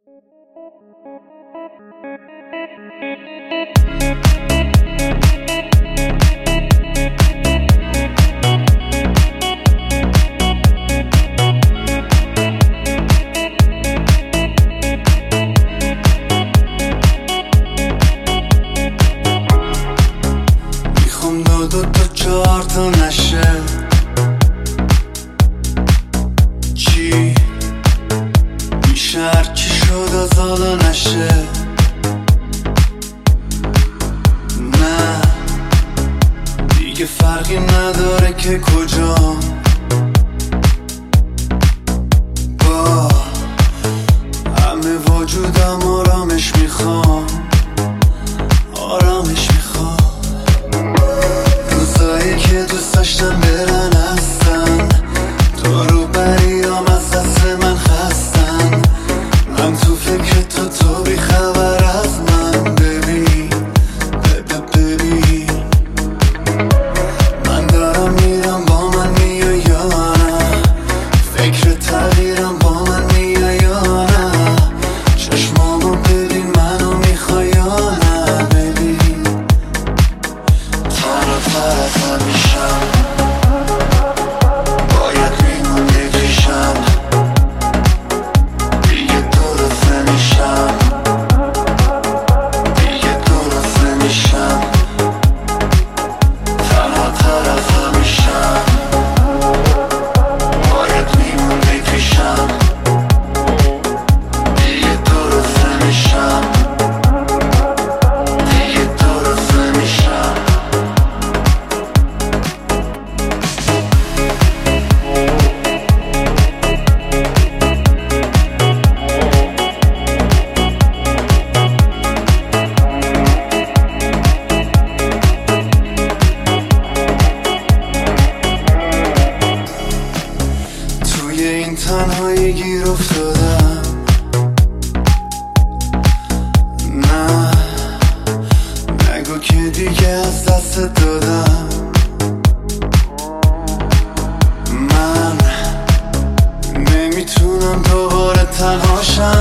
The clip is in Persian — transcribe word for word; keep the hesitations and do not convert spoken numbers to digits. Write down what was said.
میخوام دو دو تا چهار تا نشه. چی میشه هرچی شد از حالا نشه. نه دیگه فرقی نداره که کجا. با همه وجودم آرامش میخوام، آرامش میخوام. روزایی که دوست داشتم برن هستن، تو رو بریام از دست من خستن. من تو فکر تو، تو بی خبر از من. ببین ببین من دارم میرم، با من میای یا نه؟ فکر تغییرم، با من میای یا نه؟ چشمامو ببین، منو میخوای یا نه؟ ببین تنها تر از همیشم، باید میمون یکیشم. دیگه درست نمیشم، دیگه درست نمیشم. تنها تر از همیشم، باید میمون یکیشم. دیگه درست نمیشم، دیگه درست نمیشم. توی این تنهایی گیر افتادم. نه نگو که دیگه از دست دادم. من نمیتونم دوباره تنهاشم.